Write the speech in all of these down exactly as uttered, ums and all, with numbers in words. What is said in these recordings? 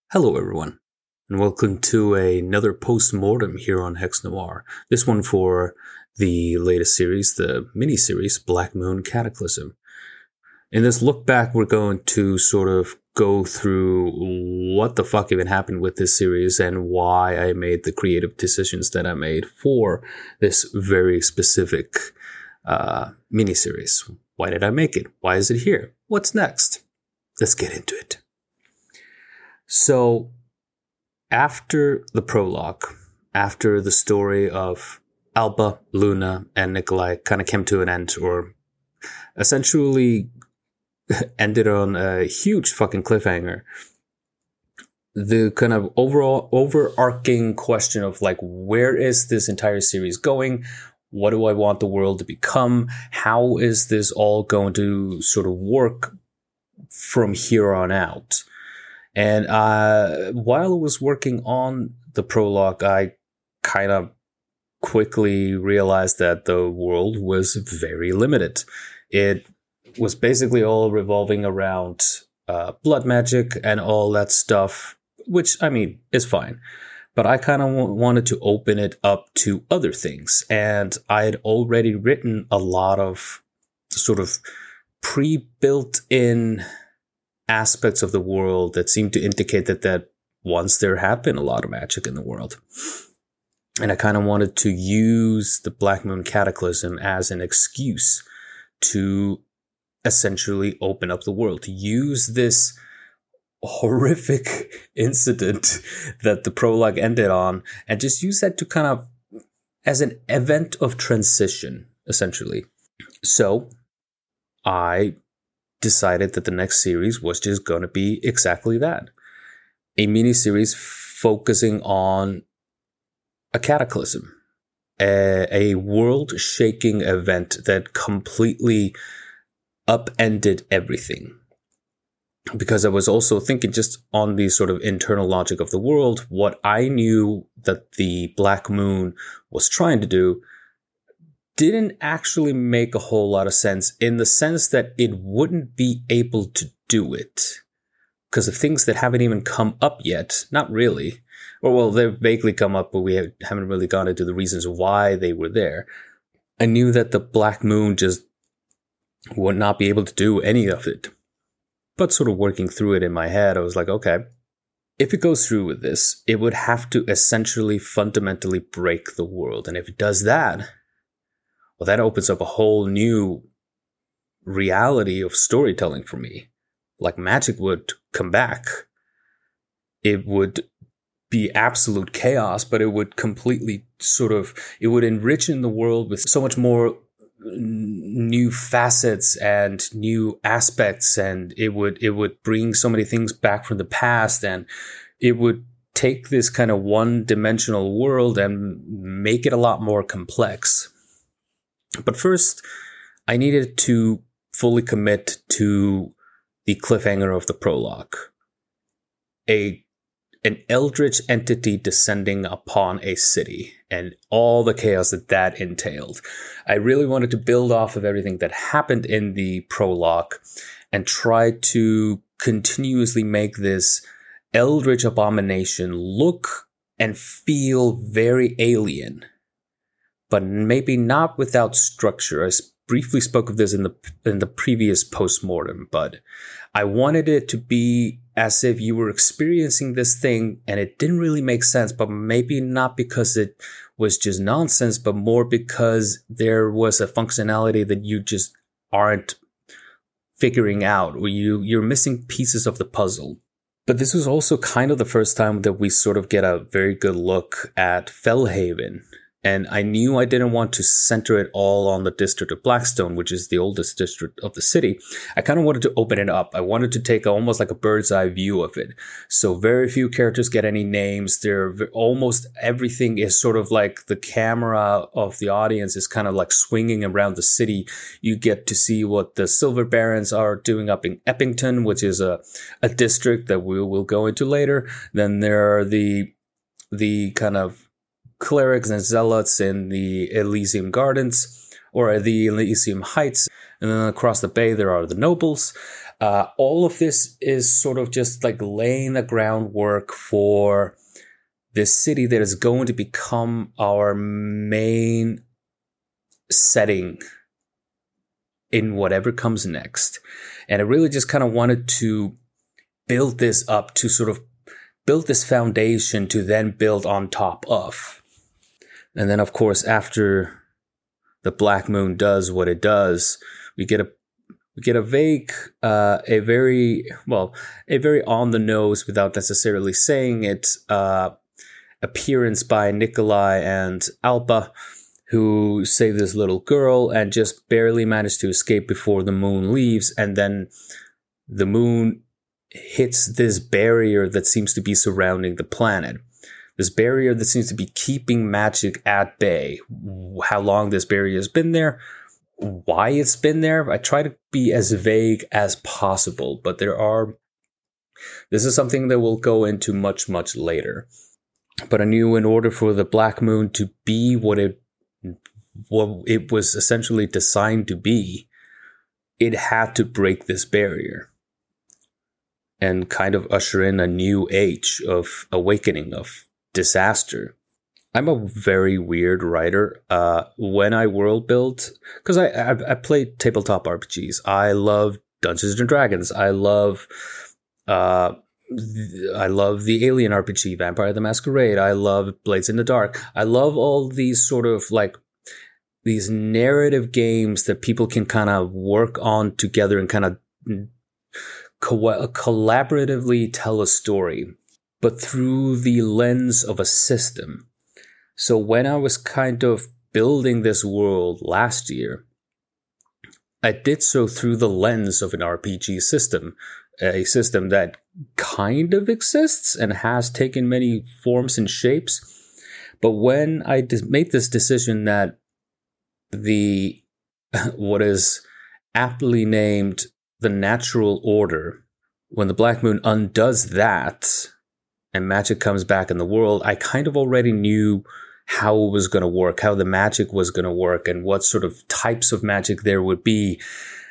Hello everyone, and welcome to another post-mortem here on Hex Noir. This one for the latest series, the mini-series, Black Moon Cataclysm. In this look back, we're going to sort of go through what the fuck even happened with this series and why I made the creative decisions that I made for this very specific uh, mini-series. Why did I make it? Why is it here? What's next? Let's get into it. So, after the prologue, after the story of Alba, Luna, and Nikolai kind of came to an end, or essentially ended on a huge fucking cliffhanger, the kind of overall overarching question of like, where is this entire series going? What do I want the world to become? How is this all going to sort of work from here on out? And uh, while I was working on the prologue, I kind of quickly realized that the world was very limited. It was basically all revolving around uh, blood magic and all that stuff, which, I mean, is fine. But I kind of w- wanted to open it up to other things. And I had already written a lot of sort of pre-built in aspects of the world that seem to indicate that that once there had been a lot of magic in the world. And I kind of wanted to use the Black Moon Cataclysm as an excuse to essentially open up the world, to use this horrific incident that the prologue ended on and just use that to kind of as an event of transition, essentially. So I decided that the next series was just going to be exactly that. A mini-series focusing on a cataclysm, a, a world-shaking event that completely upended everything. Because I was also thinking just on the sort of internal logic of the world, what I knew that the Black Moon was trying to do didn't actually make a whole lot of sense, in the sense that it wouldn't be able to do it because of things that haven't even come up yet. Not really. Or, well, they've vaguely come up, but we haven't really gone into the reasons why they were there. I knew that the Black Moon just would not be able to do any of it. But sort of working through it in my head, I was like, okay, if it goes through with this, it would have to essentially fundamentally break the world. And if it does that, well, that opens up a whole new reality of storytelling for me. Like, magic would come back. It would be absolute chaos, but it would completely sort of, it would enrich in the world with so much more new facets and new aspects. And it would, it would bring so many things back from the past. And it would take this kind of one-dimensional world and make it a lot more complex. But first, I needed to fully commit to the cliffhanger of the prologue. A, an eldritch entity descending upon a city and all the chaos that that entailed. I really wanted to build off of everything that happened in the prologue and try to continuously make this eldritch abomination look and feel very alien, but maybe not without structure. I briefly spoke of this in the in the previous postmortem, but I wanted it to be as if you were experiencing this thing and it didn't really make sense, but maybe not because it was just nonsense, but more because there was a functionality that you just aren't figuring out, or you, you're missing pieces of the puzzle. But this was also kind of the first time that we sort of get a very good look at Fellhaven. And I knew I didn't want to center it all on the district of Blackstone, which is the oldest district of the city. I kind of wanted to open it up. I wanted to take almost like a bird's eye view of it. So very few characters get any names. They're almost everything is sort of like the camera of the audience is kind of like swinging around the city. You get to see what the Silver Barons are doing up in Eppington, which is a, a district that we will go into later. Then there are the, the kind of clerics and zealots in the Elysium Gardens or the Elysium Heights. And then across the bay, there are the nobles. Uh, all of this is sort of just like laying the groundwork for this city that is going to become our main setting in whatever comes next. And I really just kind of wanted to build this up to sort of build this foundation to then build on top of. And then, of course, after the Black Moon does what it does, we get a we get a vague, uh, a very, well, a very on the nose, without necessarily saying it, uh, appearance by Nikolai and Alpa, who save this little girl and just barely manage to escape before the moon leaves. And then the moon hits this barrier that seems to be surrounding the planet. This barrier that seems to be keeping magic at bay. How long this barrier has been there, why it's been there, I try to be as vague as possible, but there are, this is something that we'll go into much, much later. But I knew in order for the Black Moon to be what it, what it was essentially designed to be, it had to break this barrier and kind of usher in a new age of awakening, of disaster. I'm a very weird writer. Uh, when I world build, because I, I I play tabletop R P Gs. I love Dungeons and Dragons. I love uh, th- I love the Alien R P G, Vampire the Masquerade. I love Blades in the Dark. I love all these sort of like these narrative games that people can kind of work on together and kind of co- collaboratively tell a story, but through the lens of a system. So when I was kind of building this world last year, I did so through the lens of an R P G system, a system that kind of exists and has taken many forms and shapes. But when I made this decision that the, what is aptly named the natural order, when the Black Moon undoes that and magic comes back in the world, I kind of already knew how it was going to work, how the magic was going to work, and what sort of types of magic there would be,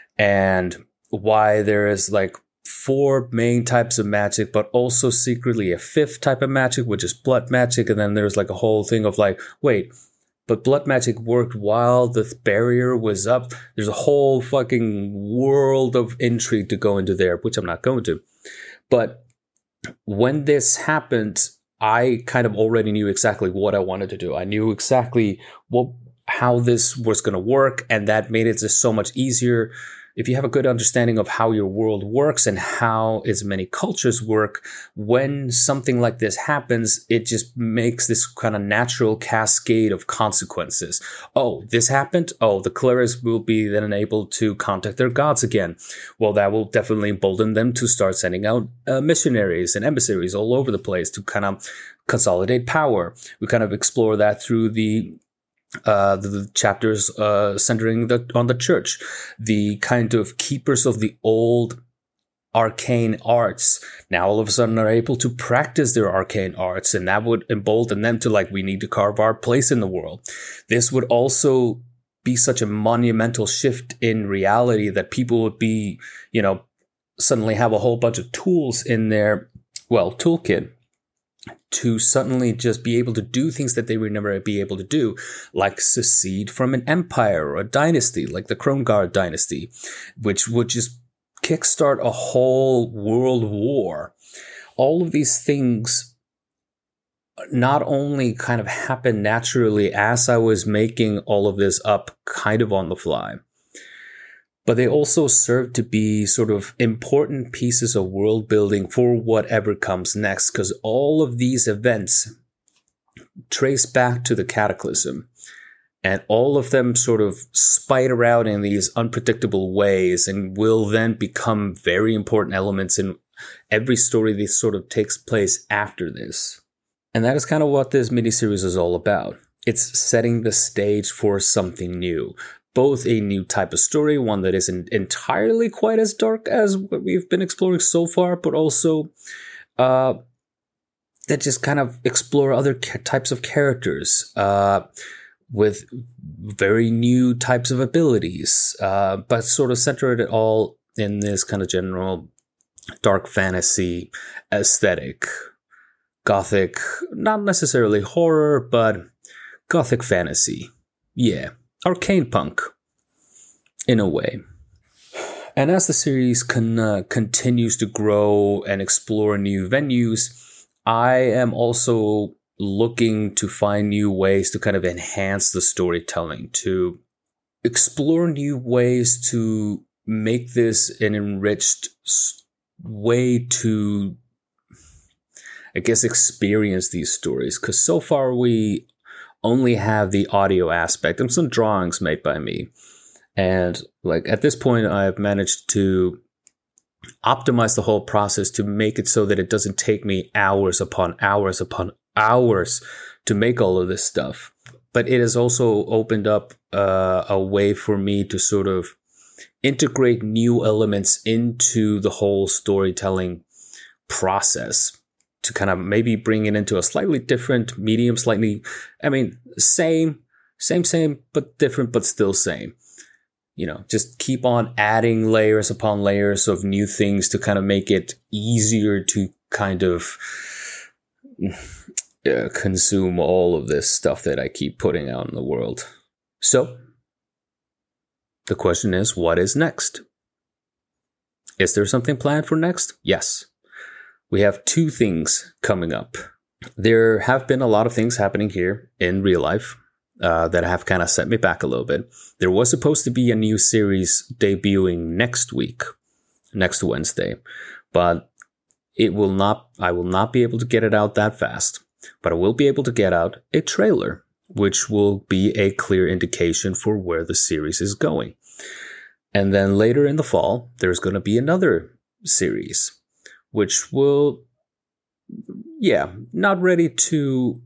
and why there is like four main types of magic, but also secretly a fifth type of magic, which is blood magic. And then there's like a whole thing of like, wait, but blood magic worked while the barrier was up. There's a whole fucking world of intrigue to go into there, which I'm not going to. But when this happened, I kind of already knew exactly what I wanted to do. I knew exactly what how this was going to work, and that made it just so much easier. If you have a good understanding of how your world works and how its many cultures work, when something like this happens, it just makes this kind of natural cascade of consequences. Oh, this happened? Oh, the clerics will be then able to contact their gods again. Well, that will definitely embolden them to start sending out uh, missionaries and emissaries all over the place to kind of consolidate power. We kind of explore that through the Uh, the, the chapters uh, centering the, on the church, the kind of keepers of the old arcane arts now all of a sudden are able to practice their arcane arts, and that would embolden them to like, we need to carve our place in the world. This would also be such a monumental shift in reality that people would be, you know, suddenly have a whole bunch of tools in their, well, toolkit to suddenly just be able to do things that they would never be able to do, like secede from an empire or a dynasty, like the Krongard dynasty, which would just kickstart a whole world war. All of these things not only kind of happened naturally as I was making all of this up kind of on the fly, but they also serve to be sort of important pieces of world building for whatever comes next, because all of these events trace back to the Cataclysm, and all of them sort of spider out in these unpredictable ways and will then become very important elements in every story that sort of takes place after this. And that is kind of what this miniseries is all about. It's setting the stage for something new. Both a new type of story, one that isn't entirely quite as dark as what we've been exploring so far, but also uh, that just kind of explore other ca- types of characters uh, with very new types of abilities, uh, but sort of center it all in this kind of general dark fantasy aesthetic. Gothic, not necessarily horror, but gothic fantasy. Yeah, arcane punk, in a way. And as the series con- uh, continues to grow and explore new venues, I am also looking to find new ways to kind of enhance the storytelling, to explore new ways to make this an enriched way to, I guess, experience these stories. Because so far we only have the audio aspect and some drawings made by me. And like at this point, I've managed to optimize the whole process to make it so that it doesn't take me hours upon hours upon hours to make all of this stuff. But it has also opened up uh, a way for me to sort of integrate new elements into the whole storytelling process, to kind of maybe bring it into a slightly different medium, slightly, I mean, same, same, same, but different, but still same. You know, just keep on adding layers upon layers of new things to kind of make it easier to kind of uh, consume all of this stuff that I keep putting out in the world. So, the question is, what is next? Is there something planned for next? Yes. We have two things coming up. There have been a lot of things happening here in real life uh, that have kind of set me back a little bit. There was supposed to be a new series debuting next week, next Wednesday, but it will not, I will not be able to get it out that fast, but I will be able to get out a trailer, which will be a clear indication for where the series is going. And then later in the fall, there's going to be another series, which will, yeah, not ready to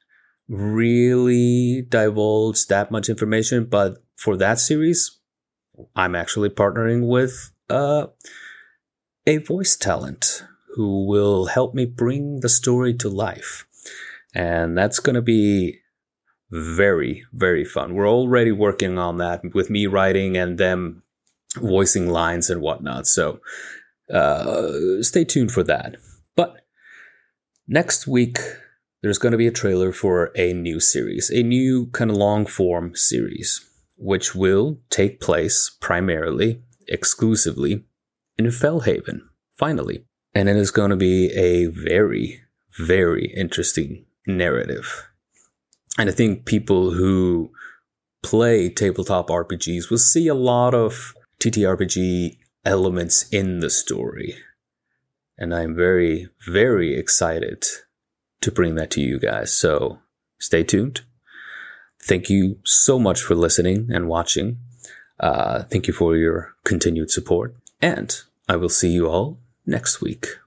really divulge that much information, but for that series, I'm actually partnering with uh, a voice talent who will help me bring the story to life. And that's going to be very, very fun. We're already working on that with me writing and them voicing lines and whatnot. So uh, stay tuned for that. But next week, there's going to be a trailer for a new series, a new kind of long form series, which will take place primarily, exclusively in Fellhaven, finally. And it is going to be a very, very interesting narrative. And I think people who play tabletop R P Gs will see a lot of T T R P G elements in the story. And I'm very, very excited to bring that to you guys. So stay tuned. Thank you so much for listening and watching. Uh, thank you for your continued support. And I will see you all next week.